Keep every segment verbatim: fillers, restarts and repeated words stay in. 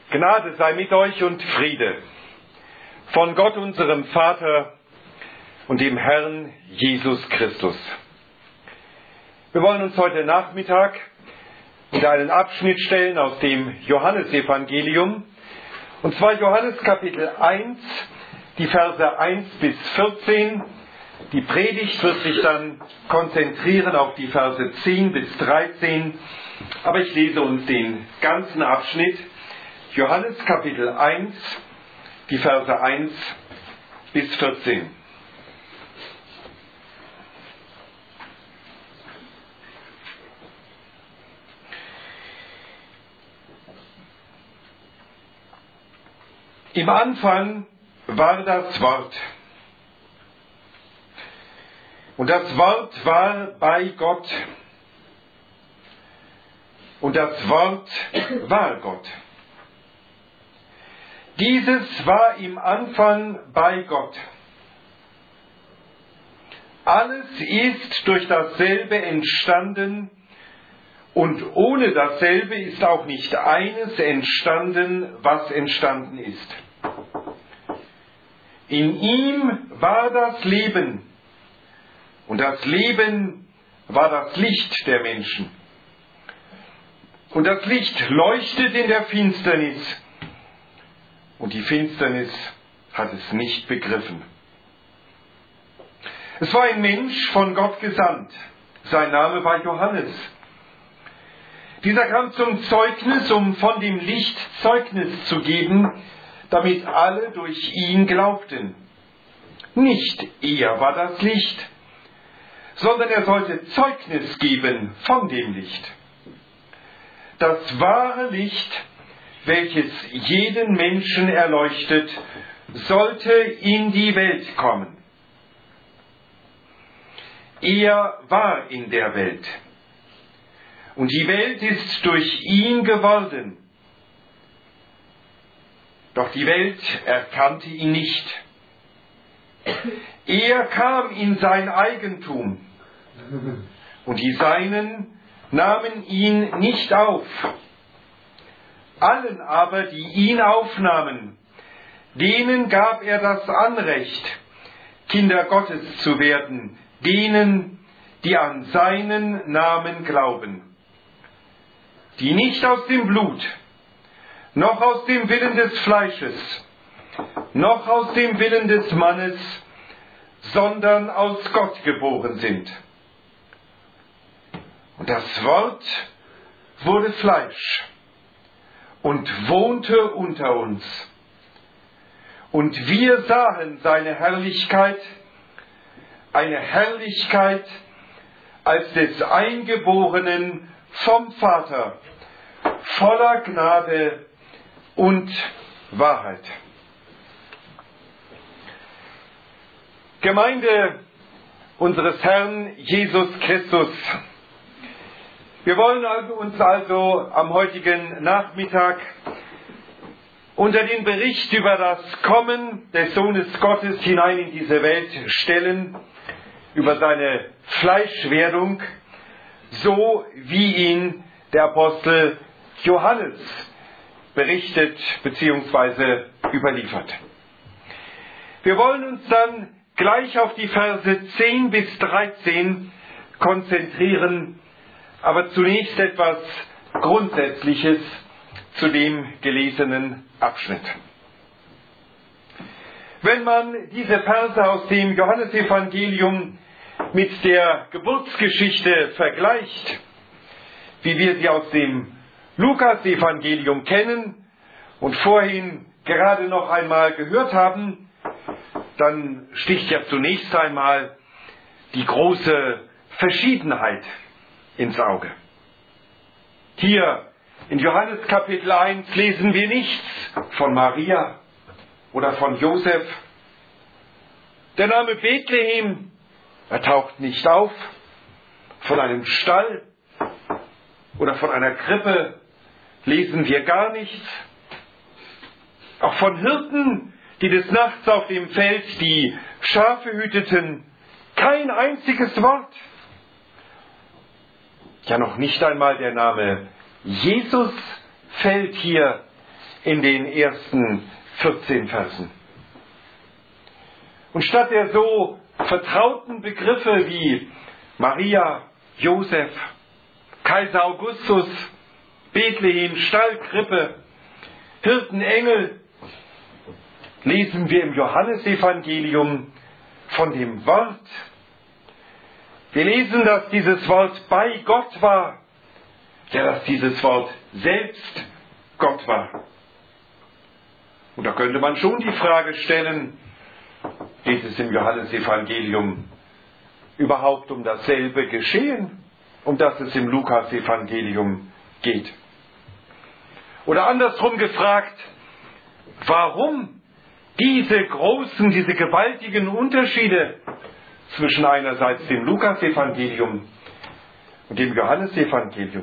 Gnade sei mit euch und Friede von Gott, unserem Vater und dem Herrn Jesus Christus. Wir wollen uns heute Nachmittag in einen Abschnitt stellen aus dem Johannesevangelium, und zwar Johannes Kapitel eins, die Verse eins bis vierzehn. Die Predigt wird sich dann konzentrieren auf die Verse zehn bis dreizehn, aber ich lese uns den ganzen Abschnitt. Johannes Kapitel eins, die Verse eins bis vierzehn. Im Anfang war das Wort. Und das Wort war bei Gott. Und das Wort war Gott. Dieses war im Anfang bei Gott. Alles ist durch dasselbe entstanden, und ohne dasselbe ist auch nicht eines entstanden, was entstanden ist. In ihm war das Leben, und das Leben war das Licht der Menschen. Und das Licht leuchtet in der Finsternis, und die Finsternis hat es nicht begriffen. Es war ein Mensch von Gott gesandt. Sein Name war Johannes. Dieser kam zum Zeugnis, um von dem Licht Zeugnis zu geben, damit alle durch ihn glaubten. Nicht er war das Licht, sondern er sollte Zeugnis geben von dem Licht. Das wahre Licht, welches jeden Menschen erleuchtet, sollte in die Welt kommen. Er war in der Welt. Und die Welt ist durch ihn geworden. Doch die Welt erkannte ihn nicht. Er kam in sein Eigentum, und die Seinen nahmen ihn nicht auf. Allen aber, die ihn aufnahmen, denen gab er das Anrecht, Kinder Gottes zu werden, denen, die an seinen Namen glauben, die nicht aus dem Blut, noch aus dem Willen des Fleisches, noch aus dem Willen des Mannes, sondern aus Gott geboren sind. Und das Wort wurde Fleisch und wohnte unter uns. Und wir sahen seine Herrlichkeit, eine Herrlichkeit als des Eingeborenen vom Vater, voller Gnade und Wahrheit. Gemeinde unseres Herrn Jesus Christus, wir wollen uns also am heutigen Nachmittag unter den Bericht über das Kommen des Sohnes Gottes hinein in diese Welt stellen, über seine Fleischwerdung, so wie ihn der Apostel Johannes berichtet bzw. überliefert. Wir wollen uns dann gleich auf die Verse zehn bis dreizehn konzentrieren, aber zunächst etwas Grundsätzliches zu dem gelesenen Abschnitt. Wenn man diese Verse aus dem Johannesevangelium mit der Geburtsgeschichte vergleicht, wie wir sie aus dem Lukasevangelium kennen und vorhin gerade noch einmal gehört haben, dann sticht ja zunächst einmal die große Verschiedenheit ins Auge. Hier in Johannes Kapitel eins lesen wir nichts von Maria oder von Josef. Der Name Bethlehem, er taucht nicht auf. Von einem Stall oder von einer Krippe lesen wir gar nichts. Auch von Hirten, die des Nachts auf dem Feld die Schafe hüteten, kein einziges Wort. Ja, noch nicht einmal der Name Jesus fällt hier in den ersten vierzehn Versen. Und statt der so vertrauten Begriffe wie Maria, Josef, Kaiser Augustus, Bethlehem, Stall, Krippe, Hirten, Engel, lesen wir im Johannesevangelium von dem Wort. Wir lesen, dass dieses Wort bei Gott war, ja, dass dieses Wort selbst Gott war. Und da könnte man schon die Frage stellen, geht es im Johannesevangelium überhaupt um dasselbe Geschehen, um das es im Lukasevangelium geht? Oder andersrum gefragt, warum diese großen, diese gewaltigen Unterschiede zwischen einerseits dem Lukasevangelium und dem Johannesevangelium?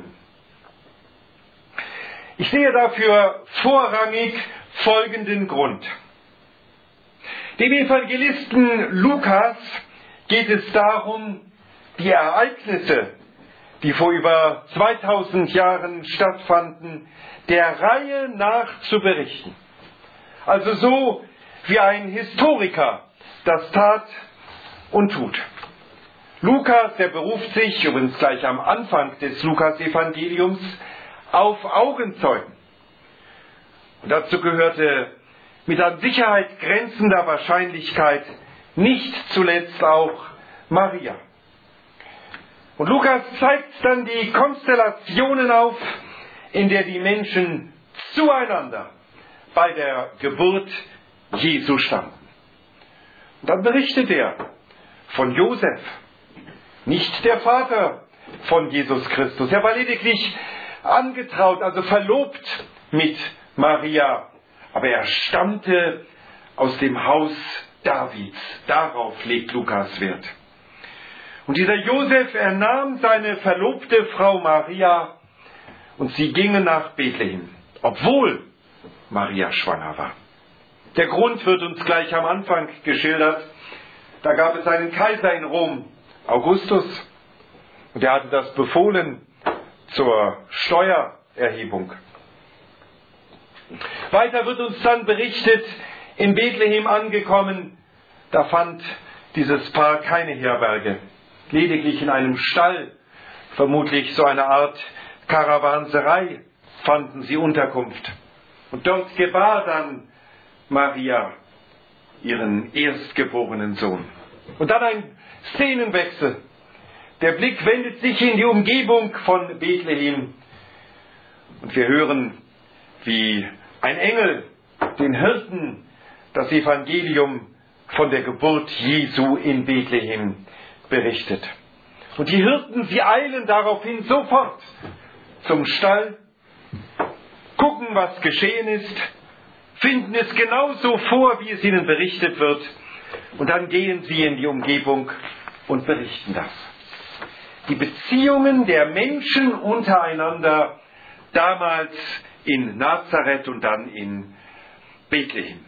Ich sehe dafür vorrangig folgenden Grund. Dem Evangelisten Lukas geht es darum, die Ereignisse, die vor über zweitausend Jahren stattfanden, der Reihe nach zu berichten. Also so wie ein Historiker das tat und tut. Lukas, der beruft sich übrigens gleich am Anfang des Lukas-Evangeliums auf Augenzeugen. Und dazu gehörte mit an Sicherheit grenzender Wahrscheinlichkeit nicht zuletzt auch Maria. Und Lukas zeigt dann die Konstellationen auf, in der die Menschen zueinander bei der Geburt Jesu standen. Und dann berichtet er von Josef, nicht der Vater von Jesus Christus. Er war lediglich angetraut, also verlobt mit Maria, aber er stammte aus dem Haus Davids. Darauf legt Lukas Wert. Und dieser Josef, er nahm seine verlobte Frau Maria und sie gingen nach Bethlehem, obwohl Maria schwanger war. Der Grund wird uns gleich am Anfang geschildert. Da gab es einen Kaiser in Rom, Augustus, und er hatte das befohlen zur Steuererhebung. Weiter wird uns dann berichtet, in Bethlehem angekommen, da fand dieses Paar keine Herberge, lediglich in einem Stall, vermutlich so eine Art Karawanserei, fanden sie Unterkunft. Und dort gebar dann Maria ihren erstgeborenen Sohn. Und dann ein Szenenwechsel. Der Blick wendet sich in die Umgebung von Bethlehem. Und wir hören, wie ein Engel den Hirten das Evangelium von der Geburt Jesu in Bethlehem berichtet. Und die Hirten, sie eilen daraufhin sofort zum Stall, gucken, was geschehen ist, finden es genauso vor, wie es ihnen berichtet wird, und dann gehen sie in die Umgebung und berichten das. Die Beziehungen der Menschen untereinander damals in Nazareth und dann in Bethlehem.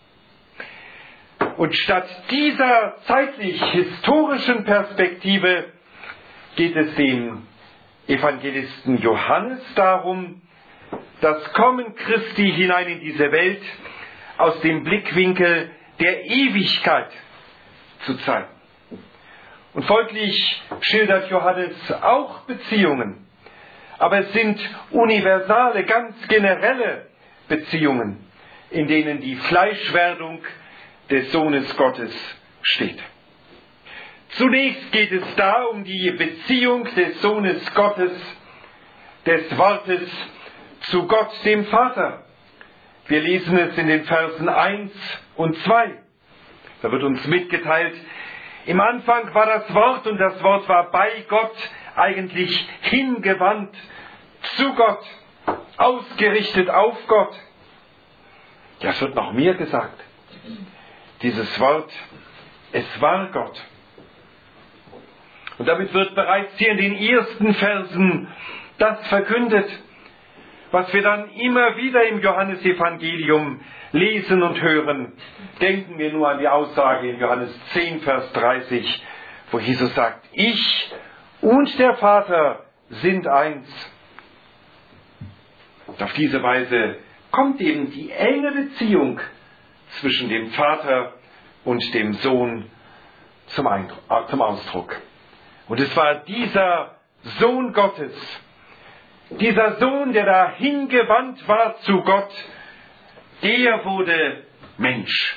Und statt dieser zeitlich-historischen Perspektive geht es dem Evangelisten Johannes darum, das Kommen Christi hinein in diese Welt aus dem Blickwinkel der Ewigkeit zu zeigen. Und folglich schildert Johannes auch Beziehungen, aber es sind universale, ganz generelle Beziehungen, in denen die Fleischwerdung des Sohnes Gottes steht. Zunächst geht es da um die Beziehung des Sohnes Gottes, des Wortes zu Gott, dem Vater. Wir lesen es in den Versen eins und zwei. Da wird uns mitgeteilt, im Anfang war das Wort und das Wort war bei Gott, eigentlich hingewandt zu Gott, ausgerichtet auf Gott. Ja, es wird noch mehr gesagt. Dieses Wort, es war Gott. Und damit wird bereits hier in den ersten Versen das verkündet, was wir dann immer wieder im Johannesevangelium lesen und hören. Denken wir nur an die Aussage in Johannes zehn, Vers dreißig, wo Jesus sagt, ich und der Vater sind eins. Und auf diese Weise kommt eben die enge Beziehung zwischen dem Vater und dem Sohn zum, Eindruck, zum Ausdruck. Und es war dieser Sohn Gottes, dieser Sohn, der da hingewandt war zu Gott, der wurde Mensch.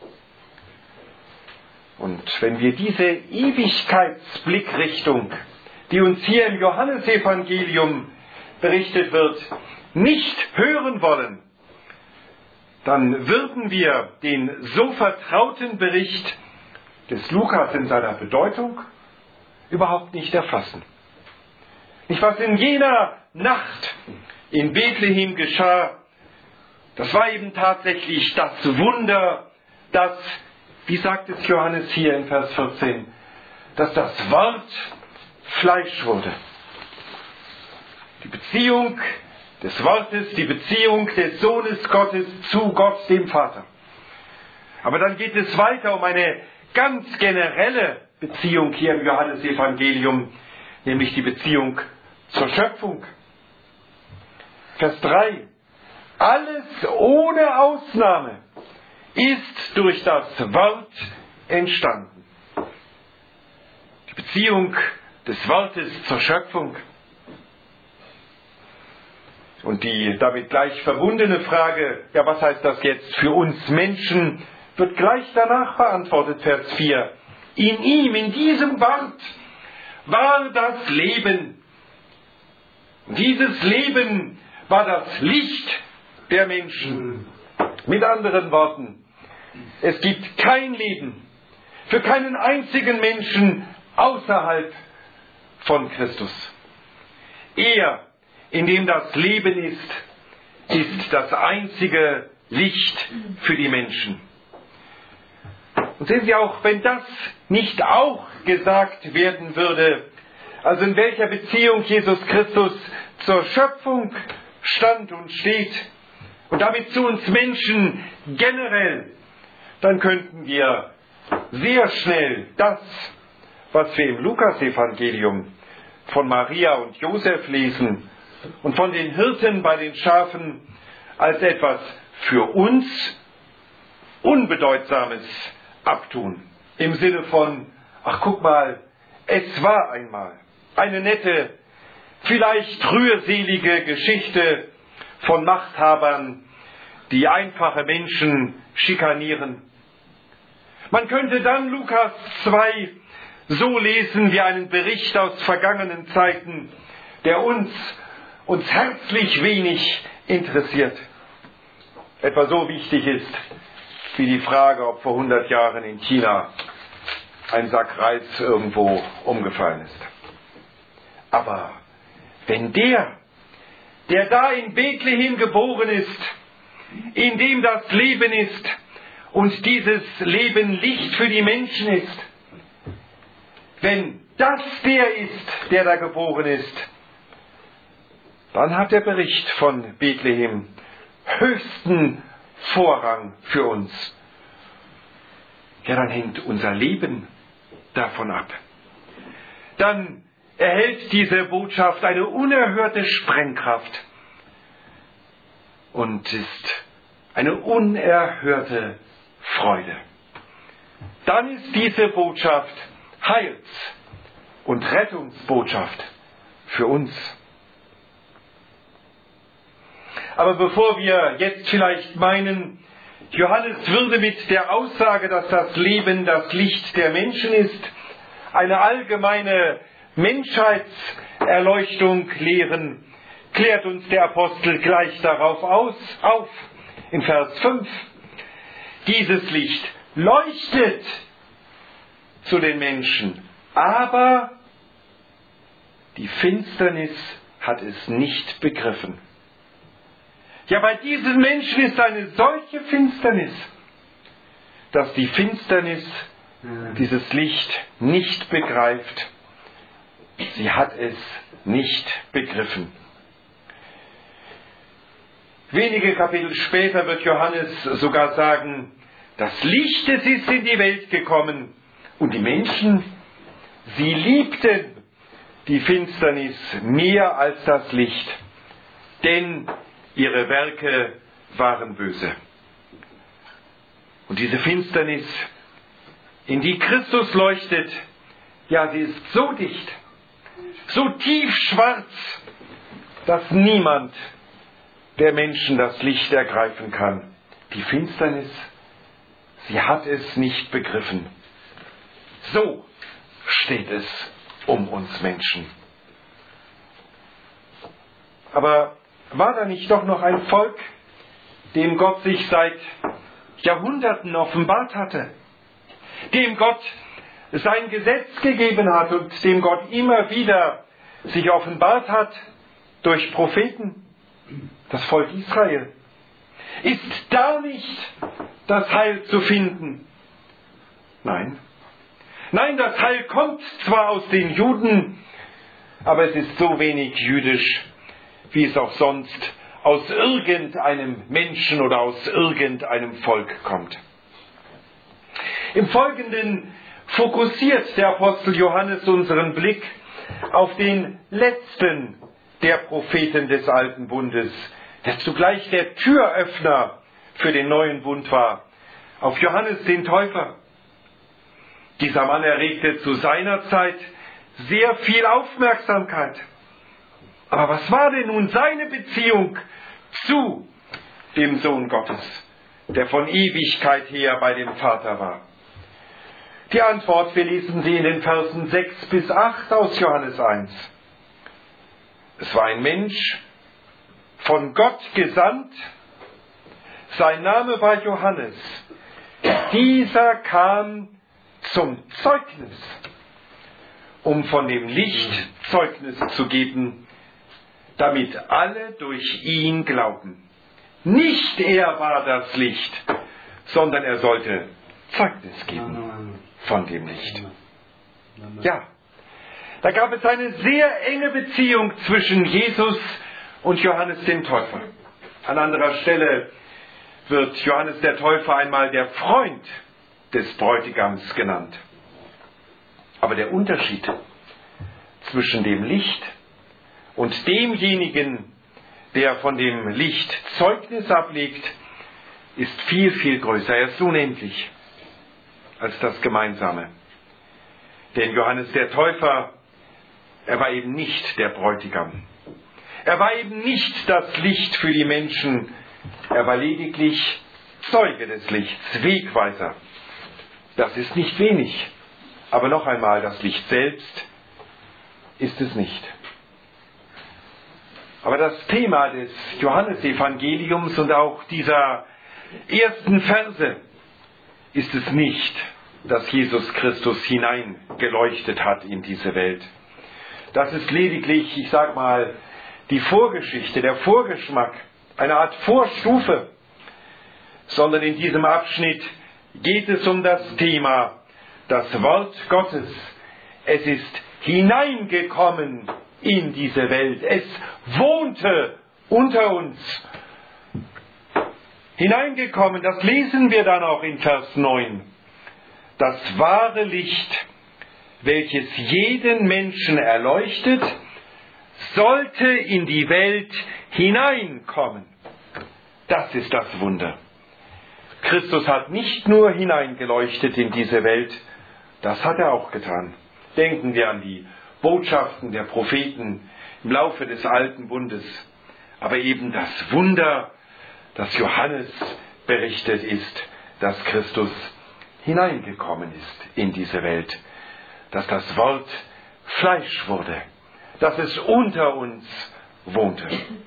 Und wenn wir diese Ewigkeitsblickrichtung, die uns hier im Johannesevangelium berichtet wird, nicht hören wollen, dann würden wir den so vertrauten Bericht des Lukas in seiner Bedeutung überhaupt nicht erfassen. Nicht, was in jener Nacht in Bethlehem geschah, das war eben tatsächlich das Wunder, dass, wie sagt es Johannes hier in Vers vierzehn, dass das Wort Fleisch wurde. Die Beziehung des Wortes, die Beziehung des Sohnes Gottes zu Gott, dem Vater. Aber dann geht es weiter um eine ganz generelle Beziehung hier im Johannesevangelium, nämlich die Beziehung zur Schöpfung. Vers drei. Alles ohne Ausnahme ist durch das Wort entstanden. Die Beziehung des Wortes zur Schöpfung. Und die damit gleich verbundene Frage, ja, was heißt das jetzt für uns Menschen, wird gleich danach beantwortet, Vers vier. In ihm, in diesem Wort, war das Leben. Und dieses Leben war das Licht der Menschen. Mit anderen Worten, es gibt kein Leben für keinen einzigen Menschen außerhalb von Christus. Er, in dem das Leben ist, ist das einzige Licht für die Menschen. Und sehen Sie auch, wenn das nicht auch gesagt werden würde, also in welcher Beziehung Jesus Christus zur Schöpfung stand und steht und damit zu uns Menschen generell, dann könnten wir sehr schnell das, was wir im Lukasevangelium von Maria und Josef lesen und von den Hirten bei den Schafen, als etwas für uns Unbedeutsames abtun. Im Sinne von, ach guck mal, es war einmal eine nette, vielleicht rührselige Geschichte von Machthabern, die einfache Menschen schikanieren. Man könnte dann Lukas zwei so lesen wie einen Bericht aus vergangenen Zeiten, der uns, uns herzlich wenig interessiert. Etwa so wichtig ist wie die Frage, ob vor hundert Jahren in China ein Sack Reis irgendwo umgefallen ist. Aber wenn der, der da in Bethlehem geboren ist, in dem das Leben ist und dieses Leben Licht für die Menschen ist, wenn das der ist, der da geboren ist, dann hat der Bericht von Bethlehem höchsten Vorrang für uns. Ja, dann hängt unser Leben davon ab. Dann erhält diese Botschaft eine unerhörte Sprengkraft und ist eine unerhörte Freude. Dann ist diese Botschaft Heils- und Rettungsbotschaft für uns. Aber bevor wir jetzt vielleicht meinen, Johannes würde mit der Aussage, dass das Leben das Licht der Menschen ist, eine allgemeine Menschheitserleuchtung lehren, klärt uns der Apostel gleich darauf aus, auf, in Vers fünf. Dieses Licht leuchtet zu den Menschen, aber die Finsternis hat es nicht begriffen. Ja, bei diesen Menschen ist eine solche Finsternis, dass die Finsternis dieses Licht nicht begreift. Sie hat es nicht begriffen. Wenige Kapitel später wird Johannes sogar sagen, das Licht, es ist in die Welt gekommen und die Menschen, sie liebten die Finsternis mehr als das Licht, denn ihre Werke waren böse. Und diese Finsternis, in die Christus leuchtet, ja, sie ist so dicht, so tief schwarz, dass niemand der Menschen das Licht ergreifen kann. Die Finsternis, sie hat es nicht begriffen. So steht es um uns Menschen. Aber war da nicht doch noch ein Volk, dem Gott sich seit Jahrhunderten offenbart hatte, dem Gott sein Gesetz gegeben hat und dem Gott immer wieder sich offenbart hat durch Propheten? Das Volk Israel. Ist da nicht das Heil zu finden? Nein. Nein, das Heil kommt zwar aus den Juden, aber es ist so wenig jüdisch, wie es auch sonst aus irgendeinem Menschen oder aus irgendeinem Volk kommt. Im Folgenden fokussiert der Apostel Johannes unseren Blick auf den letzten der Propheten des Alten Bundes, der zugleich der Türöffner für den neuen Bund war, auf Johannes den Täufer. Dieser Mann erregte zu seiner Zeit sehr viel Aufmerksamkeit. Aber was war denn nun seine Beziehung zu dem Sohn Gottes, der von Ewigkeit her bei dem Vater war? Die Antwort, wir lesen sie in den Versen sechs bis acht aus Johannes eins. Es war ein Mensch, von Gott gesandt, sein Name war Johannes. Dieser kam zum Zeugnis, um von dem Licht Zeugnis zu geben, damit alle durch ihn glauben. Nicht er war das Licht, sondern er sollte Zeugnis geben von dem Licht. Ja, da gab es eine sehr enge Beziehung zwischen Jesus und Johannes dem Täufer. An anderer Stelle wird Johannes der Täufer einmal der Freund des Bräutigams genannt. Aber der Unterschied zwischen dem Licht und demjenigen, der von dem Licht Zeugnis ablegt, ist viel, viel größer. Er ist unendlich als das Gemeinsame. Denn Johannes der Täufer, er war eben nicht der Bräutigam. Er war eben nicht das Licht für die Menschen. Er war lediglich Zeuge des Lichts, Wegweiser. Das ist nicht wenig. Aber noch einmal, das Licht selbst ist es nicht. Aber das Thema des Johannesevangeliums und auch dieser ersten Verse ist es nicht, dass Jesus Christus hineingeleuchtet hat in diese Welt. Das ist lediglich, ich sag mal, die Vorgeschichte, der Vorgeschmack, eine Art Vorstufe. Sondern in diesem Abschnitt geht es um das Thema, das Wort Gottes. Es ist hineingekommen in diese Welt. Es wohnte unter uns. Hineingekommen, das lesen wir dann auch in Vers neun. Das wahre Licht, welches jeden Menschen erleuchtet, sollte in die Welt hineinkommen. Das ist das Wunder. Christus hat nicht nur hineingeleuchtet in diese Welt, das hat er auch getan. Denken wir an die Botschaften der Propheten im Laufe des Alten Bundes. Aber eben das Wunder, das Johannes berichtet, ist, dass Christus hineingekommen ist in diese Welt, dass das Wort Fleisch wurde, dass es unter uns wohnte.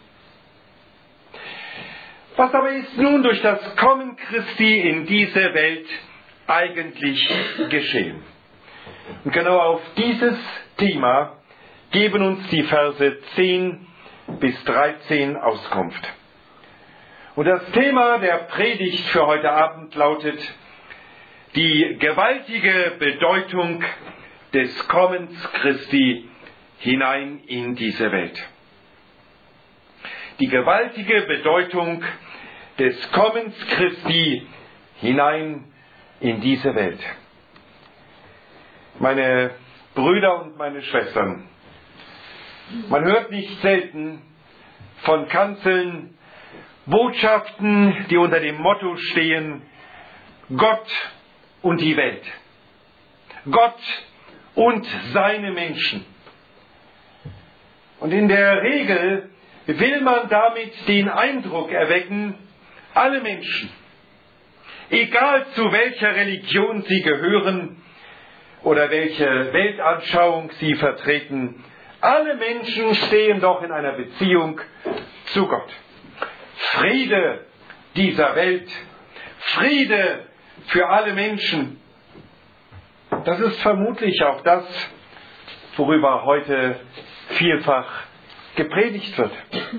Was aber ist nun durch das Kommen Christi in diese Welt eigentlich geschehen? Und genau auf dieses Thema geben uns die Verse zehn bis dreizehn Auskunft. Und das Thema der Predigt für heute Abend lautet: die gewaltige Bedeutung des Kommens Christi hinein in diese Welt. Die gewaltige Bedeutung des Kommens Christi hinein in diese Welt. Meine Brüder und meine Schwestern, man hört nicht selten von Kanzeln Botschaften, die unter dem Motto stehen: Gott und die Welt. Gott und seine Menschen. Und in der Regel will man damit den Eindruck erwecken, alle Menschen, egal zu welcher Religion sie gehören oder welche Weltanschauung sie vertreten, alle Menschen stehen doch in einer Beziehung zu Gott. Friede dieser Welt, Friede für alle Menschen. Das ist vermutlich auch das, worüber heute vielfach gepredigt wird.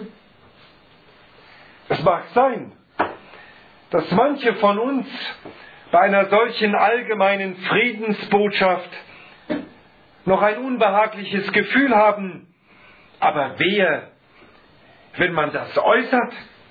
Es mag sein, dass manche von uns bei einer solchen allgemeinen Friedensbotschaft noch ein unbehagliches Gefühl haben, aber wehe, wenn man das äußert.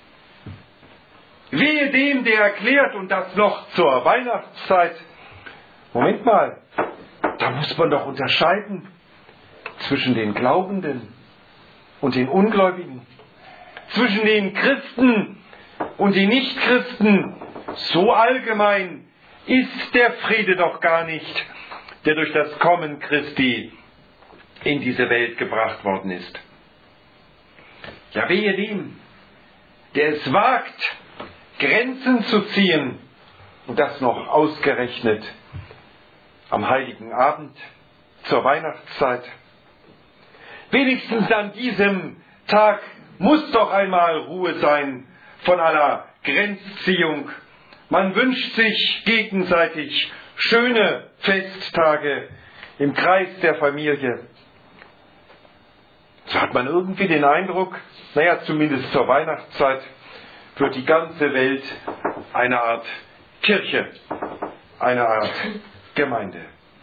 Wehe dem, der erklärt, und das noch zur Weihnachtszeit: Moment mal, da muss man doch unterscheiden zwischen den Glaubenden und den Ungläubigen, zwischen den Christen und den Nichtchristen. So allgemein ist der Friede doch gar nicht, der durch das Kommen Christi in diese Welt gebracht worden ist. Ja, wehe dem, der es wagt, Grenzen zu ziehen, und das noch ausgerechnet am Heiligen Abend zur Weihnachtszeit. Wenigstens an diesem Tag muss doch einmal Ruhe sein von aller Grenzziehung. Man wünscht sich gegenseitig schöne Festtage im Kreis der Familie. So hat man irgendwie den Eindruck, naja, zumindest zur Weihnachtszeit wird die ganze Welt eine Art Kirche, eine Art Gemeinde.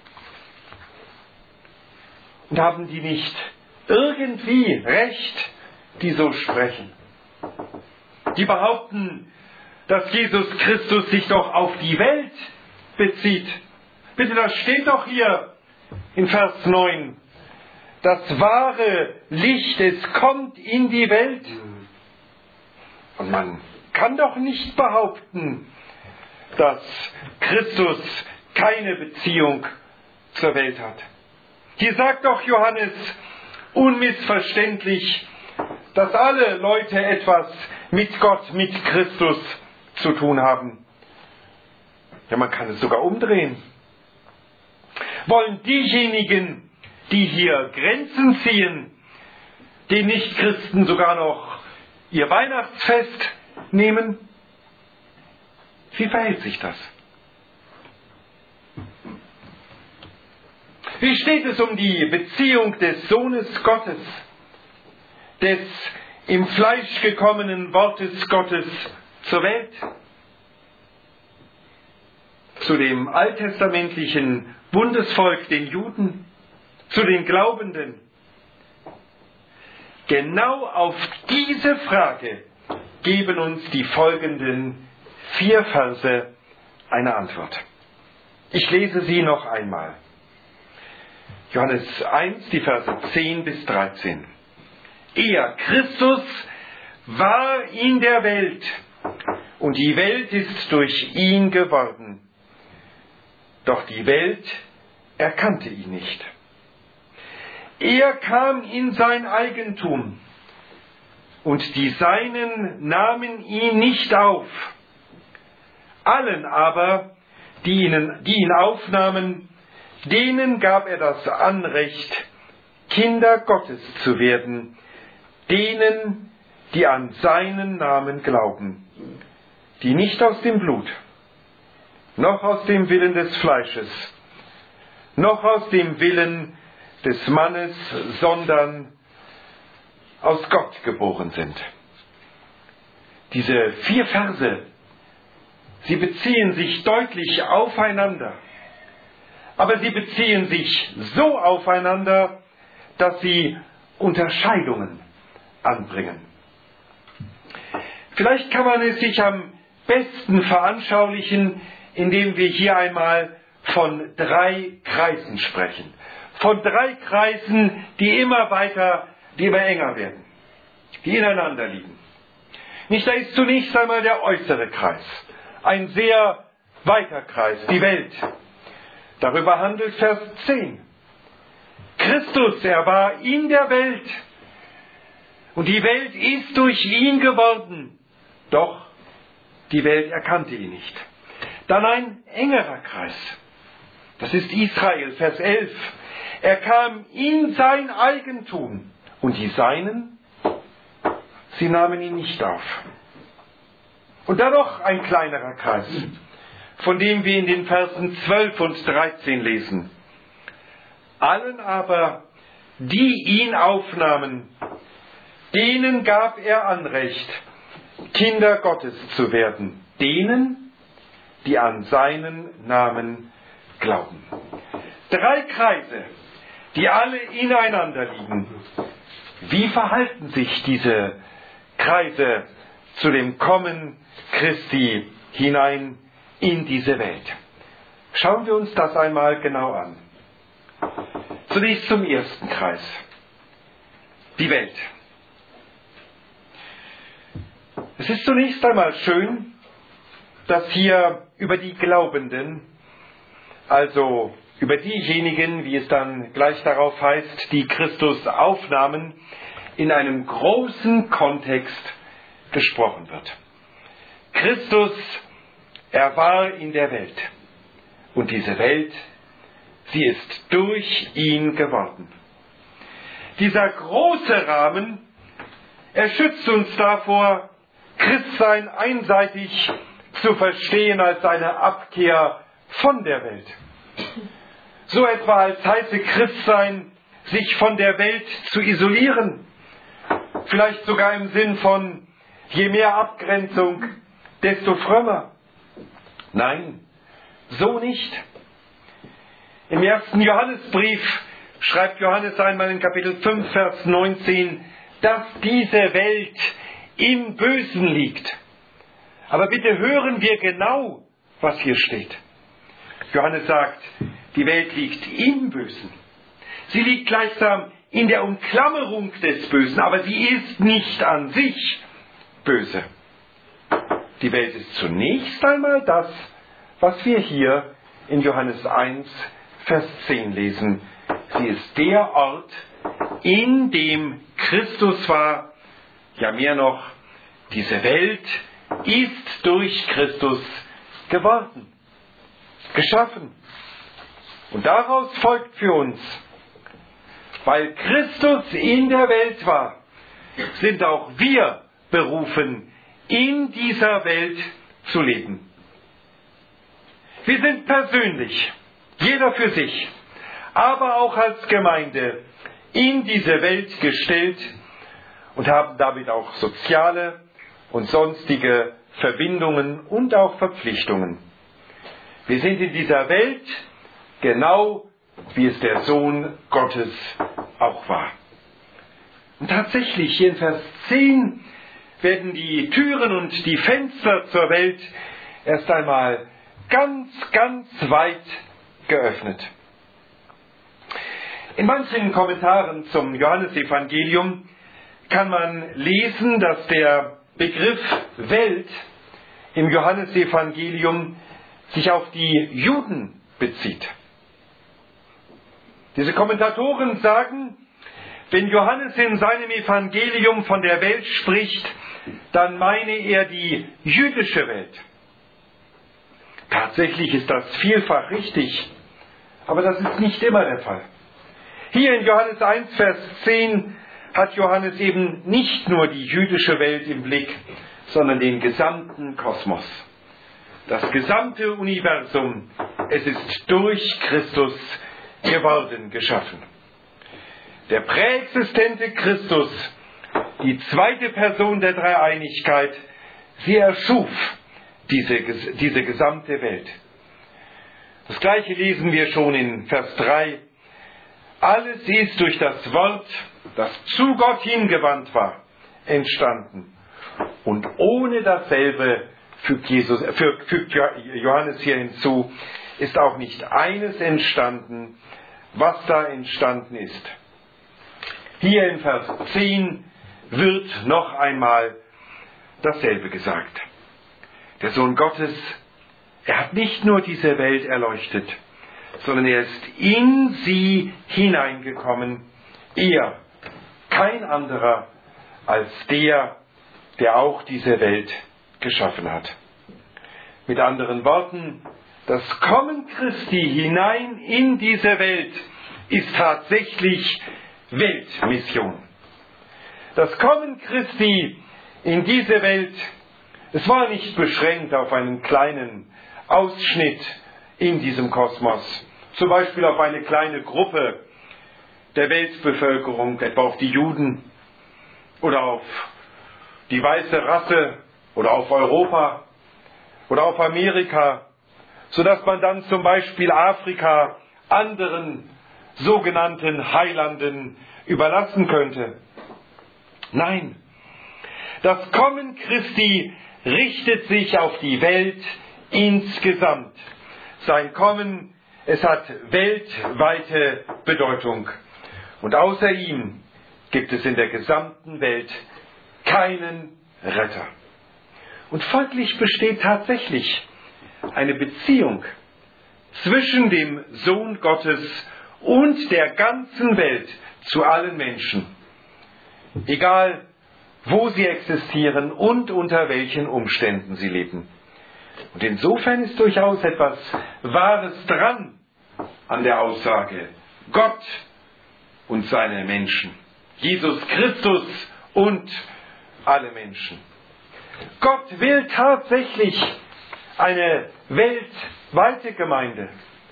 Und haben die nicht irgendwie recht, die so sprechen? Die behaupten, dass Jesus Christus sich doch auf die Welt bezieht. Bitte, das steht doch hier in Vers neun. Das wahre Licht, es kommt in die Welt. Und man kann doch nicht behaupten, dass Christus keine Beziehung zur Welt hat. Hier sagt doch Johannes unmissverständlich, dass alle Leute etwas mit Gott, mit Christus zu tun haben. Ja, man kann es sogar umdrehen. Wollen diejenigen, die hier Grenzen ziehen, den Nichtchristen sogar noch ihr Weihnachtsfest nehmen? Wie verhält sich das? Wie steht es um die Beziehung des Sohnes Gottes, des im Fleisch gekommenen Wortes Gottes zur Welt? Zu dem alttestamentlichen Bundesvolk, den Juden, zu den Glaubenden? Genau auf diese Frage geben uns die folgenden vier Verse eine Antwort. Ich lese sie noch einmal. Johannes eins, die Verse zehn bis dreizehn. Er, Christus, war in der Welt, und die Welt ist durch ihn geworden. Doch die Welt erkannte ihn nicht. Er kam in sein Eigentum, und die Seinen nahmen ihn nicht auf. Allen aber, die ihn, die ihn aufnahmen, denen gab er das Anrecht, Kinder Gottes zu werden, denen, die an seinen Namen glauben, die nicht aus dem Blut, noch aus dem Willen des Fleisches, noch aus dem Willen des Mannes, sondern aus Gott geboren sind. Diese vier Verse, sie beziehen sich deutlich aufeinander. Aber sie beziehen sich so aufeinander, dass sie Unterscheidungen anbringen. Vielleicht kann man es sich am besten veranschaulichen, indem wir hier einmal von drei Kreisen sprechen. Von drei Kreisen, die immer weiter, die immer enger werden, die ineinander liegen. Nicht, da ist zunächst einmal der äußere Kreis. Ein sehr weiter Kreis, die Welt. Darüber handelt Vers zehn. Christus, er war in der Welt. Und die Welt ist durch ihn geworden. Doch die Welt erkannte ihn nicht. Dann ein engerer Kreis. Das ist Israel, Vers elf. Er kam in sein Eigentum. Und die Seinen, sie nahmen ihn nicht auf. Und dann noch ein kleinerer Kreis, von dem wir in den Versen zwölf und dreizehn lesen. Allen aber, die ihn aufnahmen, denen gab er Anrecht, Kinder Gottes zu werden. Denen, die an seinen Namen glauben. Drei Kreise, die alle ineinander liegen. Wie verhalten sich diese Kreise zu dem Kommen Christi hinein in diese Welt? Schauen wir uns das einmal genau an. Zunächst zum ersten Kreis. Die Welt. Es ist zunächst einmal schön, dass hier über die Glaubenden, also über diejenigen, wie es dann gleich darauf heißt, die Christus aufnahmen, in einem großen Kontext gesprochen wird. Christus, er war in der Welt. Und diese Welt, sie ist durch ihn geworden. Dieser große Rahmen, er schützt uns davor, Christsein einseitig zu verstehen als eine Abkehr von der Welt. So etwa als heiße Christsein, sich von der Welt zu isolieren. Vielleicht sogar im Sinn von, je mehr Abgrenzung, desto frömmer. Nein, so nicht. Im ersten Johannesbrief schreibt Johannes einmal in Kapitel fünf, Vers neunzehn, dass diese Welt im Bösen liegt. Aber bitte hören wir genau, was hier steht. Johannes sagt, die Welt liegt im Bösen. Sie liegt gleichsam in der Umklammerung des Bösen, aber sie ist nicht an sich böse. Die Welt ist zunächst einmal das, was wir hier in Johannes eins, Vers zehn lesen. Sie ist der Ort, in dem Christus war. Ja, mehr noch, diese Welt ist durch Christus geworden, geschaffen. Und daraus folgt für uns, weil Christus in der Welt war, sind auch wir berufen, in dieser Welt zu leben. Wir sind persönlich, jeder für sich, aber auch als Gemeinde in diese Welt gestellt und haben damit auch soziale und sonstige Verbindungen und auch Verpflichtungen. Wir sind in dieser Welt genau wie es der Sohn Gottes auch war. Und tatsächlich, hier in Vers zehn werden die Türen und die Fenster zur Welt erst einmal ganz, ganz weit geöffnet. In manchen Kommentaren zum Johannesevangelium kann man lesen, dass der Begriff Welt im Johannesevangelium sich auf die Juden bezieht. Diese Kommentatoren sagen, wenn Johannes in seinem Evangelium von der Welt spricht, dann meine er die jüdische Welt. Tatsächlich ist das vielfach richtig, aber das ist nicht immer der Fall. Hier in Johannes eins, Vers zehn hat Johannes eben nicht nur die jüdische Welt im Blick, sondern den gesamten Kosmos. Das gesamte Universum, es ist durch Christus geworden, geschaffen. Der präexistente Christus, die zweite Person der Dreieinigkeit, sie erschuf diese, diese gesamte Welt. Das Gleiche lesen wir schon in Vers drei. Alles ist durch das Wort, das zu Gott hingewandt war, entstanden. Und ohne dasselbe fügt, Jesus, fügt Johannes hier hinzu, ist auch nicht eines entstanden, was da entstanden ist. Hier in Vers zehn wird noch einmal dasselbe gesagt. Der Sohn Gottes, er hat nicht nur diese Welt erleuchtet, sondern er ist in sie hineingekommen. Er, kein anderer als der, der auch diese Welt geschaffen hat. Mit anderen Worten, das Kommen Christi hinein in diese Welt ist tatsächlich Weltmission. Das Kommen Christi in diese Welt, es war nicht beschränkt auf einen kleinen Ausschnitt in diesem Kosmos, zum Beispiel auf eine kleine Gruppe der Weltbevölkerung, etwa auf die Juden oder auf die weiße Rasse oder auf Europa oder auf Amerika, sodass man dann zum Beispiel Afrika anderen sogenannten Heilanden überlassen könnte. Nein, das Kommen Christi richtet sich auf die Welt insgesamt. Sein Kommen, es hat weltweite Bedeutung. Und außer ihm gibt es in der gesamten Welt keinen Retter. Und folglich besteht tatsächlich eine Beziehung zwischen dem Sohn Gottes und der ganzen Welt zu allen Menschen. Egal, wo sie existieren und unter welchen Umständen sie leben. Und insofern ist durchaus etwas Wahres dran an der Aussage, Gott und seine Menschen, Jesus Christus und alle Menschen. Gott will tatsächlich eine weltweite Gemeinde.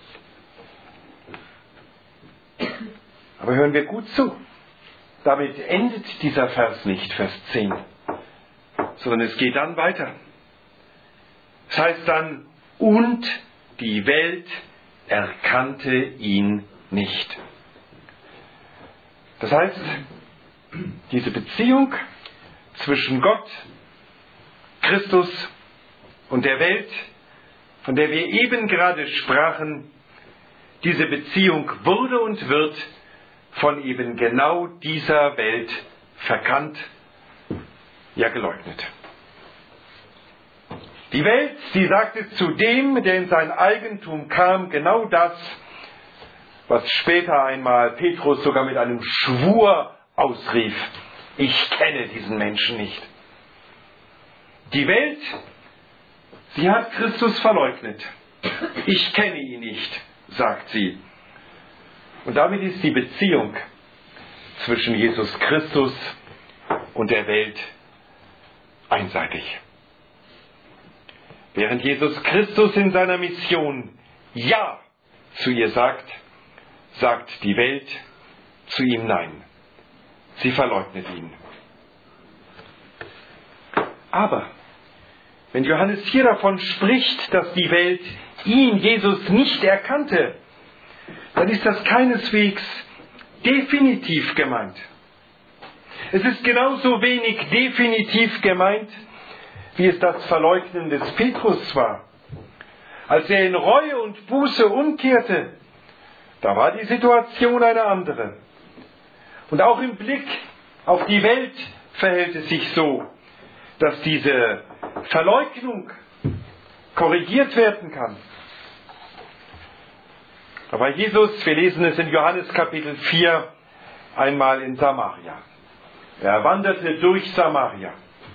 Aber hören wir gut zu. Damit endet dieser Vers nicht, Vers zehn, sondern es geht dann weiter. Es heißt dann, und die Welt erkannte ihn nicht. Das heißt, diese Beziehung zwischen Gott, Christus und der Welt, von der wir eben gerade sprachen, diese Beziehung wurde und wird von eben genau dieser Welt verkannt, ja geleugnet. Die Welt, sie sagte zu dem, der in sein Eigentum kam, genau das, was später einmal Petrus sogar mit einem Schwur ausrief: Ich kenne diesen Menschen nicht. Die Welt, sie hat Christus verleugnet. Ich kenne ihn nicht, sagt sie. Und damit ist die Beziehung zwischen Jesus Christus und der Welt einseitig. Während Jesus Christus in seiner Mission Ja zu ihr sagt, sagt die Welt zu ihm Nein. Sie verleugnet ihn. Aber wenn Johannes hier davon spricht, dass die Welt ihn, Jesus, nicht erkannte, dann ist das keineswegs definitiv gemeint. Es ist genauso wenig definitiv gemeint, wie es das Verleugnen des Petrus war. Als er in Reue und Buße umkehrte, da war die Situation eine andere. Und auch im Blick auf die Welt verhält es sich so, dass diese Verleugnung korrigiert werden kann. Da war Jesus, wir lesen es in Johannes Kapitel vier, einmal in Samaria. Er wanderte durch Samaria.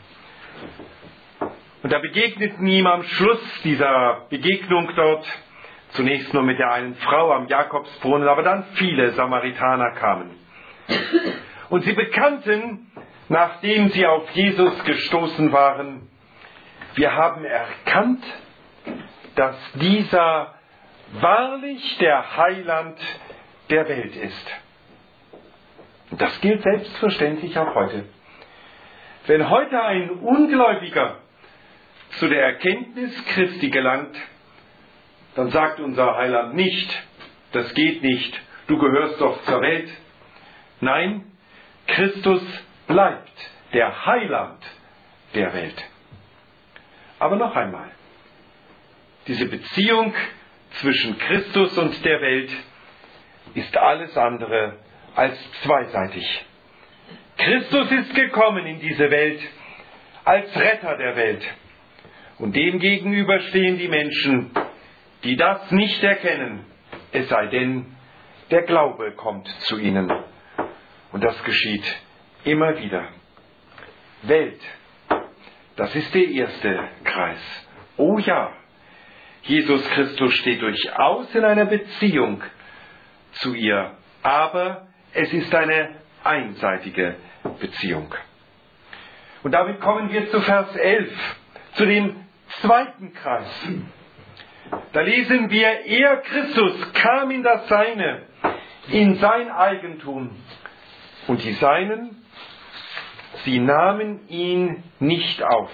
Und da begegneten ihm am Schluss dieser Begegnung dort, zunächst nur mit der einen Frau am Jakobsbrunnen, aber dann viele Samaritaner kamen. Und sie bekannten, nachdem sie auf Jesus gestoßen waren: Wir haben erkannt, dass dieser wahrlich der Heiland der Welt ist. Und das gilt selbstverständlich auch heute. Wenn heute ein Ungläubiger zu der Erkenntnis Christi gelangt, dann sagt unser Heiland nicht: Das geht nicht, du gehörst doch zur Welt. Nein, Christus bleibt der Heiland der Welt. Aber noch einmal, diese Beziehung zwischen Christus und der Welt ist alles andere als zweiseitig. Christus ist gekommen in diese Welt als Retter der Welt. Und dem gegenüber stehen die Menschen, die das nicht erkennen, es sei denn, der Glaube kommt zu ihnen. Und das geschieht immer wieder. Welt, das ist der erste Kreis. Oh ja, Jesus Christus steht durchaus in einer Beziehung zu ihr, aber es ist eine einseitige Beziehung. Und damit kommen wir zu Vers elf, zu dem zweiten Kreis. Da lesen wir, er, Christus, kam in das Seine, in sein Eigentum. Und die Seinen, sie nahmen ihn nicht auf.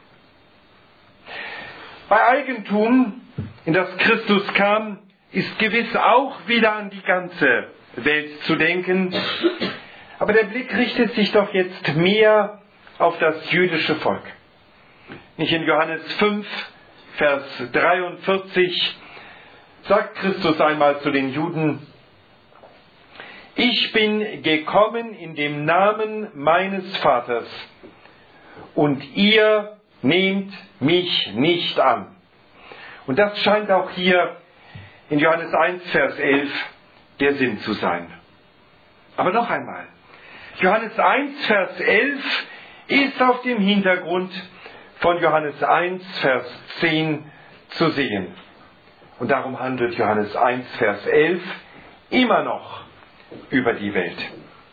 Bei Eigentum, in das Christus kam, ist gewiss auch wieder an die ganze Welt zu denken. Aber der Blick richtet sich doch jetzt mehr auf das jüdische Volk. Nicht in Johannes fünf, Vers dreiundvierzig, sagt Christus einmal zu den Juden, ich bin gekommen in dem Namen meines Vaters und ihr nehmt mich nicht an. Und das scheint auch hier in Johannes eins, Vers elf der Sinn zu sein. Aber noch einmal, Johannes eins, Vers elf ist auf dem Hintergrund von Johannes eins, Vers zehn zu sehen. Und darum handelt Johannes eins, Vers elf immer noch über die Welt.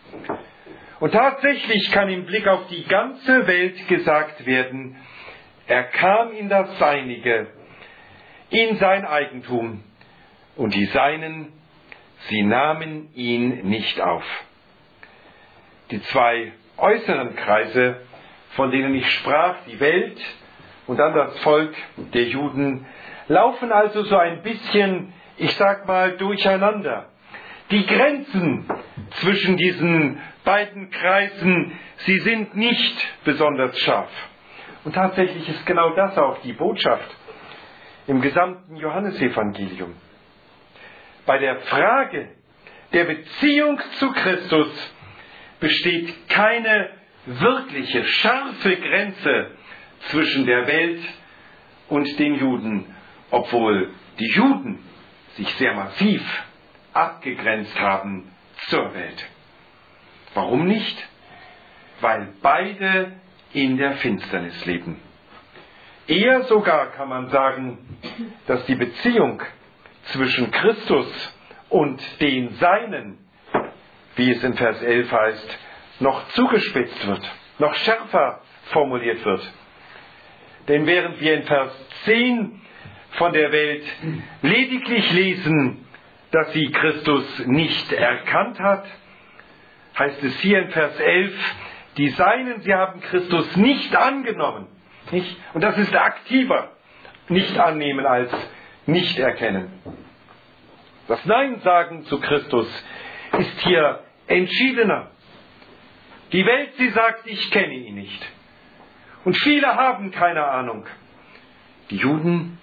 Und tatsächlich kann im Blick auf die ganze Welt gesagt werden, er kam in das Seinige, in sein Eigentum, und die Seinen, sie nahmen ihn nicht auf. Die zwei äußeren Kreise, von denen ich sprach, die Welt und dann das Volk der Juden, laufen also so ein bisschen, ich sag mal, durcheinander. Die Grenzen zwischen diesen beiden Kreisen, sie sind nicht besonders scharf. Und tatsächlich ist genau das auch die Botschaft im gesamten Johannesevangelium. Bei der Frage der Beziehung zu Christus besteht keine wirkliche, scharfe Grenze zwischen der Welt und den Juden, obwohl die Juden sich sehr massiv abgegrenzt haben zur Welt. Warum nicht? Weil beide in der Finsternis leben. Eher sogar kann man sagen, dass die Beziehung zwischen Christus und den Seinen, wie es in Vers elf heißt, noch zugespitzt wird, noch schärfer formuliert wird. Denn während wir in Vers zehn von der Welt lediglich lesen, dass sie Christus nicht erkannt hat, heißt es hier in Vers elf, die Seinen, sie haben Christus nicht angenommen. Nicht? Und das ist aktiver, nicht annehmen als nicht erkennen. Das Nein sagen zu Christus ist hier entschiedener. Die Welt, sie sagt, ich kenne ihn nicht. Und viele haben keine Ahnung. Die Juden,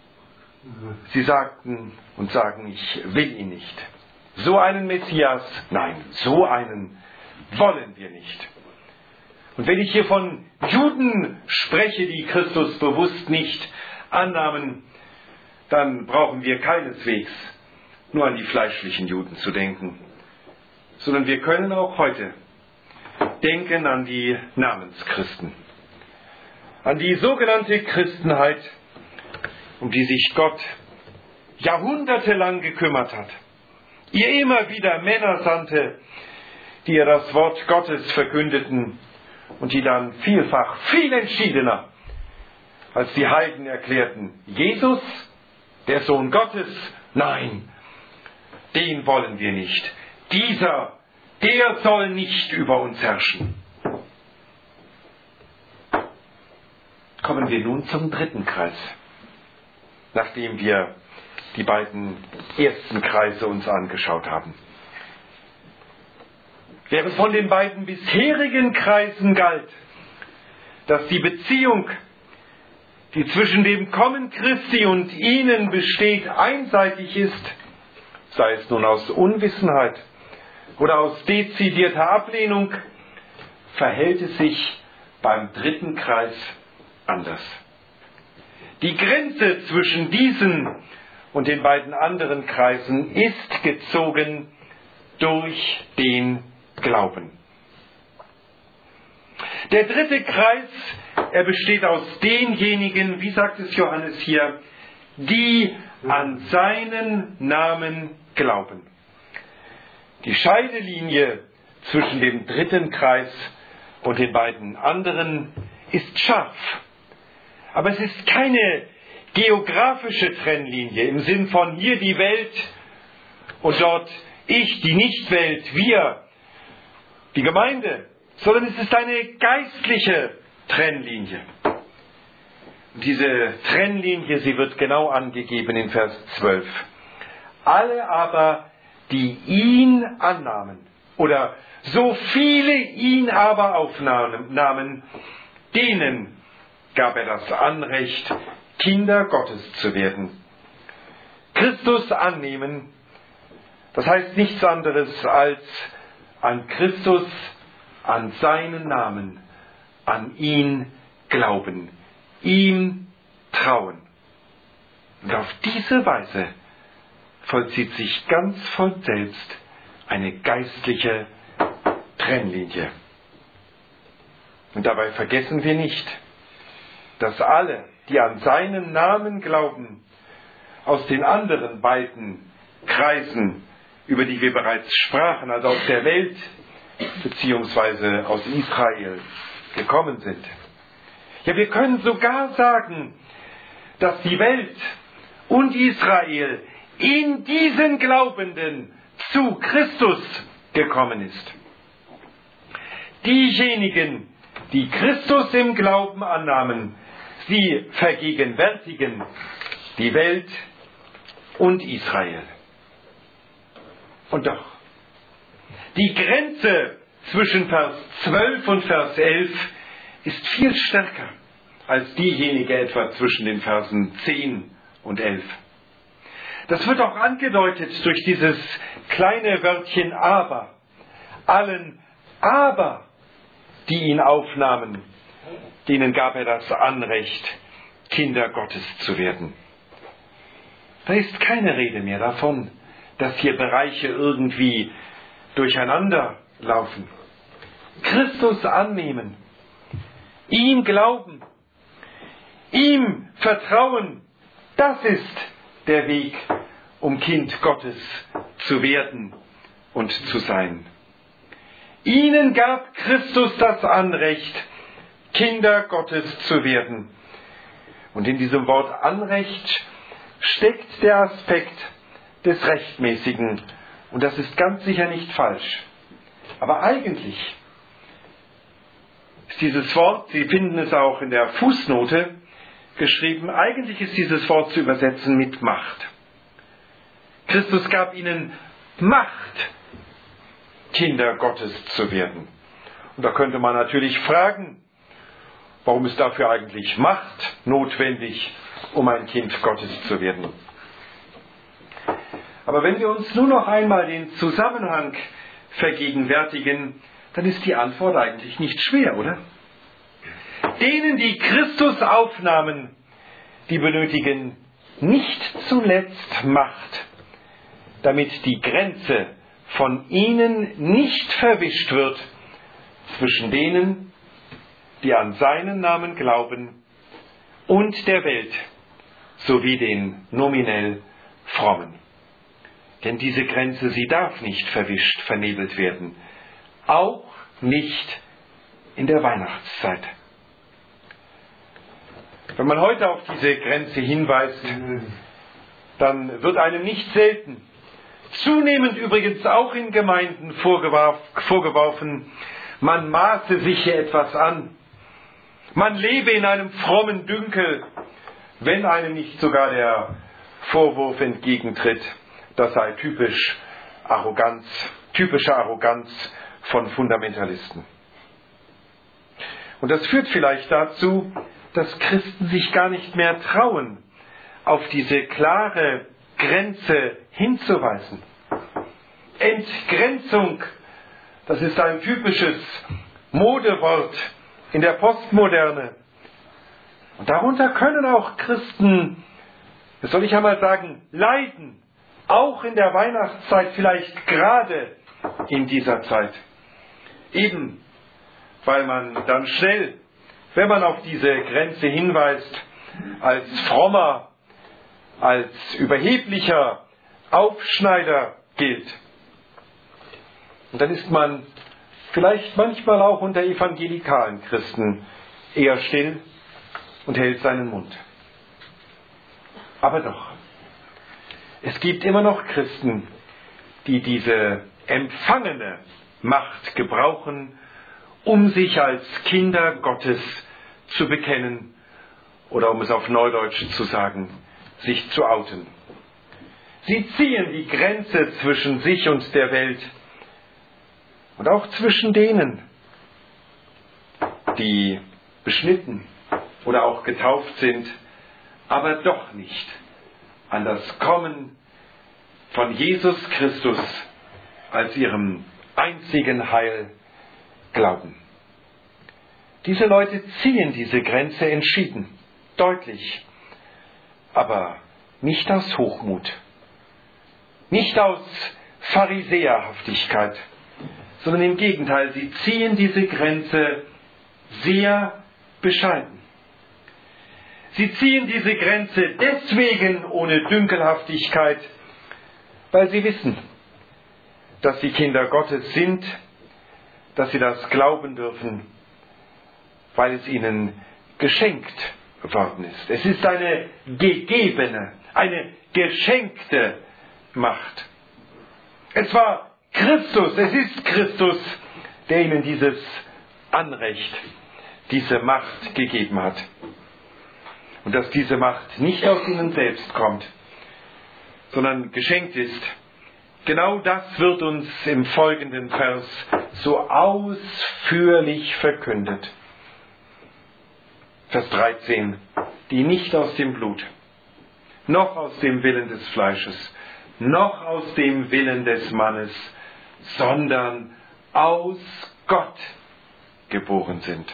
sie sagten und sagen, ich will ihn nicht. So einen Messias, nein, so einen wollen wir nicht. Und wenn ich hier von Juden spreche, die Christus bewusst nicht annahmen, dann brauchen wir keineswegs nur an die fleischlichen Juden zu denken, sondern wir können auch heute denken an die Namenschristen, an die sogenannte Christenheit, um die sich Gott jahrhundertelang gekümmert hat, ihr immer wieder Männer sandte, die ihr das Wort Gottes verkündeten und die dann vielfach viel entschiedener als die Heiden erklärten, Jesus, der Sohn Gottes, nein, den wollen wir nicht. Dieser, der soll nicht über uns herrschen. Kommen wir nun zum dritten Kreis, nachdem wir die beiden ersten Kreise uns angeschaut haben. Während von den beiden bisherigen Kreisen galt, dass die Beziehung, die zwischen dem Kommen Christi und ihnen besteht, einseitig ist, sei es nun aus Unwissenheit oder aus dezidierter Ablehnung, verhält es sich beim dritten Kreis anders. Die Grenze zwischen diesen und den beiden anderen Kreisen ist gezogen durch den Glauben. Der dritte Kreis, er besteht aus denjenigen, wie sagt es Johannes hier, die an seinen Namen glauben. Die Scheidelinie zwischen dem dritten Kreis und den beiden anderen ist scharf. Aber es ist keine geografische Trennlinie im Sinn von hier die Welt und dort ich, die Nichtwelt, wir, die Gemeinde, sondern es ist eine geistliche Trennlinie. Und diese Trennlinie, sie wird genau angegeben in Vers zwölf. Alle aber, die ihn annahmen, oder so viele ihn aber aufnahmen, denen gab er das Anrecht, Kinder Gottes zu werden. Christus annehmen, das heißt nichts anderes als an Christus, an seinen Namen, an ihn glauben, ihm trauen. Und auf diese Weise vollzieht sich ganz von selbst eine geistliche Trennlinie. Und dabei vergessen wir nicht, dass alle, die an seinen Namen glauben, aus den anderen beiden Kreisen, über die wir bereits sprachen, also aus der Welt beziehungsweise aus Israel gekommen sind. Ja, wir können sogar sagen, dass die Welt und Israel in diesen Glaubenden zu Christus gekommen ist. Diejenigen, die Christus im Glauben annahmen, sie vergegenwärtigen die Welt und Israel. Und doch, die Grenze zwischen Vers zwölf und Vers elf ist viel stärker als diejenige etwa zwischen den Versen zehn und elf. Das wird auch angedeutet durch dieses kleine Wörtchen aber. Allen aber, die ihn aufnahmen, denen gab er das Anrecht, Kinder Gottes zu werden. Da ist keine Rede mehr davon, dass hier Bereiche irgendwie durcheinander laufen. Christus annehmen, ihm glauben, ihm vertrauen, das ist der Weg, um Kind Gottes zu werden und zu sein. Ihnen gab Christus das Anrecht, Kinder Gottes zu werden. Und in diesem Wort Anrecht steckt der Aspekt des Rechtmäßigen. Und das ist ganz sicher nicht falsch. Aber eigentlich ist dieses Wort, Sie finden es auch in der Fußnote geschrieben, eigentlich ist dieses Wort zu übersetzen mit Macht. Christus gab ihnen Macht, Kinder Gottes zu werden. Und da könnte man natürlich fragen, warum ist dafür eigentlich Macht notwendig, um ein Kind Gottes zu werden? Aber wenn wir uns nur noch einmal den Zusammenhang vergegenwärtigen, dann ist die Antwort eigentlich nicht schwer, oder? Denen, die Christus aufnahmen, die benötigen nicht zuletzt Macht, damit die Grenze von ihnen nicht verwischt wird zwischen denen, die an seinen Namen glauben, und der Welt, sowie den nominell Frommen. Denn diese Grenze, sie darf nicht verwischt, vernebelt werden, auch nicht in der Weihnachtszeit. Wenn man heute auf diese Grenze hinweist, dann wird einem nicht selten, zunehmend übrigens auch in Gemeinden vorgeworfen, man maße sich hier etwas an, man lebe in einem frommen Dünkel, wenn einem nicht sogar der Vorwurf entgegentritt, das sei typisch Arroganz, typische Arroganz von Fundamentalisten. Und das führt vielleicht dazu, dass Christen sich gar nicht mehr trauen, auf diese klare Grenze hinzuweisen. Entgrenzung, das ist ein typisches Modewort in der Postmoderne. Und darunter können auch Christen, das soll ich einmal sagen, leiden. Auch in der Weihnachtszeit, vielleicht gerade in dieser Zeit. Eben, weil man dann schnell, wenn man auf diese Grenze hinweist, als frommer, als überheblicher Aufschneider gilt. Und dann ist man vielleicht manchmal auch unter evangelikalen Christen eher still und hält seinen Mund. Aber doch, es gibt immer noch Christen, die diese empfangene Macht gebrauchen, um sich als Kinder Gottes zu bekennen oder, um es auf Neudeutsch zu sagen, sich zu outen. Sie ziehen die Grenze zwischen sich und der Welt und auch zwischen denen, die beschnitten oder auch getauft sind, aber doch nicht an das Kommen von Jesus Christus als ihrem einzigen Heil glauben. Diese Leute ziehen diese Grenze entschieden, deutlich, aber nicht aus Hochmut, nicht aus Pharisäerhaftigkeit, sondern im Gegenteil, sie ziehen diese Grenze sehr bescheiden. Sie ziehen diese Grenze deswegen ohne Dünkelhaftigkeit, weil sie wissen, dass sie Kinder Gottes sind, dass sie das glauben dürfen, weil es ihnen geschenkt worden ist. Es ist eine gegebene, eine geschenkte Macht. Es war Christus, es ist Christus, der ihnen dieses Anrecht, diese Macht gegeben hat. Und dass diese Macht nicht aus ihnen selbst kommt, sondern geschenkt ist, genau das wird uns im folgenden Vers so ausführlich verkündet. Vers dreizehn, die nicht aus dem Blut, noch aus dem Willen des Fleisches, noch aus dem Willen des Mannes, sondern aus Gott geboren sind.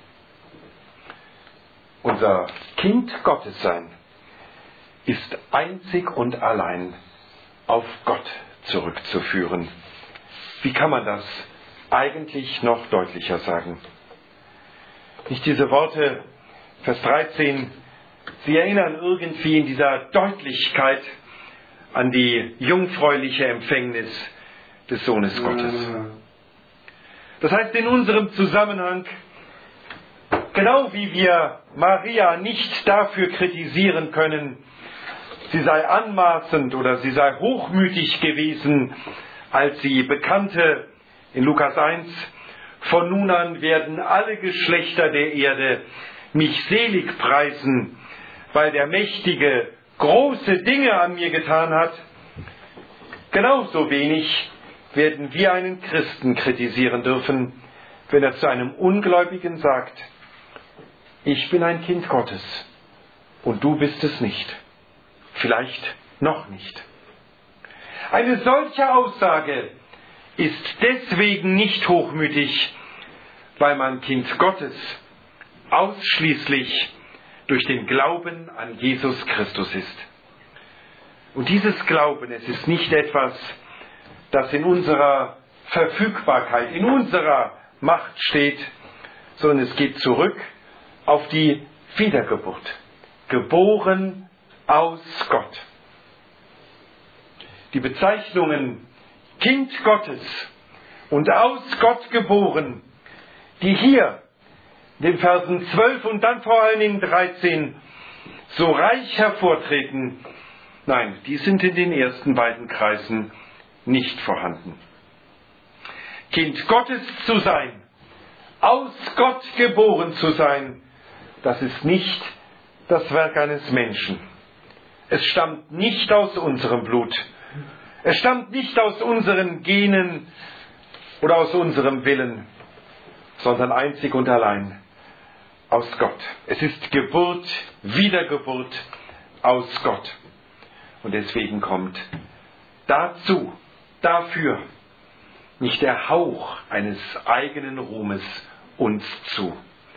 Unser Kind Gottes sein ist einzig und allein auf Gott zurückzuführen. Wie kann man das eigentlich noch deutlicher sagen? Nicht diese Worte, Vers dreizehn, sie erinnern irgendwie in dieser Deutlichkeit an die jungfräuliche Empfängnis des Sohnes Gottes. Das heißt, in unserem Zusammenhang, genau wie wir Maria nicht dafür kritisieren können, sie sei anmaßend oder sie sei hochmütig gewesen, als sie bekannte in Lukas eins, von nun an werden alle Geschlechter der Erde mich selig preisen, weil der Mächtige große Dinge an mir getan hat. Genauso wenig werden wir einen Christen kritisieren dürfen, wenn er zu einem Ungläubigen sagt, ich bin ein Kind Gottes und du bist es nicht. Vielleicht noch nicht. Eine solche Aussage ist deswegen nicht hochmütig, weil man Kind Gottes ausschließlich durch den Glauben an Jesus Christus ist. Und dieses Glauben, es ist nicht etwas, das in unserer Verfügbarkeit, in unserer Macht steht, sondern es geht zurück auf die Wiedergeburt. Geboren aus Gott. Die Bezeichnungen Kind Gottes und aus Gott geboren, die hier in den Versen zwölf und dann vor allen Dingen dreizehn so reich hervortreten, nein, die sind in den ersten beiden Kreisen nicht vorhanden. Kind Gottes zu sein, aus Gott geboren zu sein, das ist nicht das Werk eines Menschen. Es stammt nicht aus unserem Blut. Es stammt nicht aus unseren Genen oder aus unserem Willen, sondern einzig und allein aus Gott. Es ist Geburt, Wiedergeburt aus Gott. Und deswegen kommt dazu, dafür nicht der Hauch eines eigenen Ruhmes uns zu.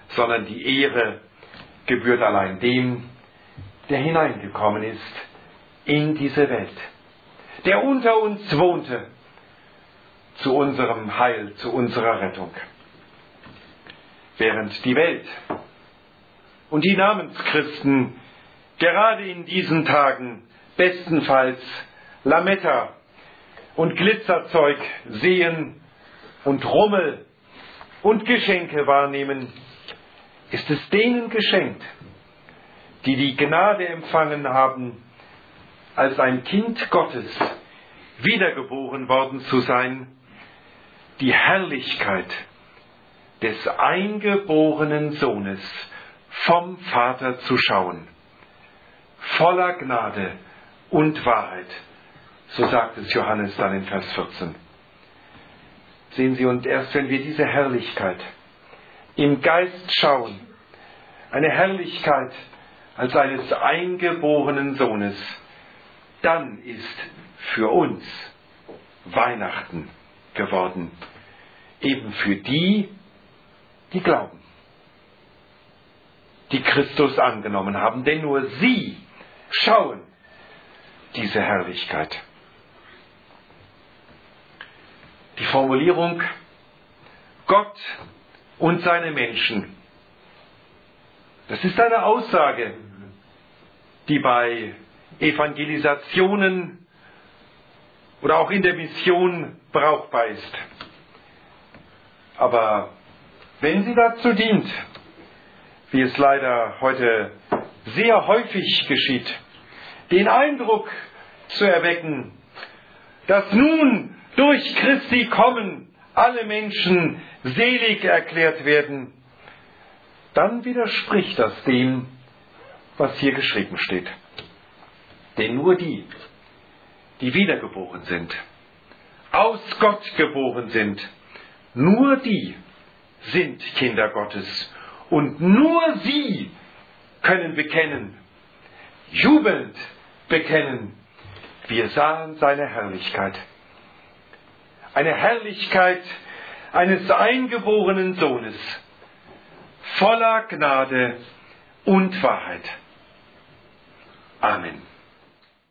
sondern die Ehre gebührt allein dem, der hineingekommen ist in diese Welt, der unter uns wohnte, zu unserem Heil, zu unserer Rettung. Während die Welt und die Namenschristen gerade in diesen Tagen bestenfalls Lametta und Glitzerzeug sehen und Rummel und Geschenke wahrnehmen, ist es denen geschenkt, die die Gnade empfangen haben, als ein Kind Gottes wiedergeboren worden zu sein, die Herrlichkeit des eingeborenen Sohnes vom Vater zu schauen, voller Gnade und Wahrheit. So sagt es Johannes dann in Vers vierzehn. Sehen Sie, und erst wenn wir diese Herrlichkeit im Geist schauen, eine Herrlichkeit als eines eingeborenen Sohnes, dann ist für uns Weihnachten geworden, eben für die, die glauben, die Christus angenommen haben, denn nur sie schauen diese Herrlichkeit. Die Formulierung Gott und seine Menschen, das ist eine Aussage, die bei Evangelisationen oder auch in der Mission brauchbar ist. Aber wenn sie dazu dient, wie es leider heute sehr häufig geschieht, den Eindruck zu erwecken, dass nun durch Christi Kommen alle Menschen selig erklärt werden, dann widerspricht das dem, was hier geschrieben steht. Denn nur die, die wiedergeboren sind, aus Gott geboren sind, nur die sind Kinder Gottes. Und nur sie können bekennen, jubelnd bekennen, wir sahen seine Herrlichkeit. Eine Herrlichkeit eines eingeborenen Sohnes, voller Gnade und Wahrheit. Amen.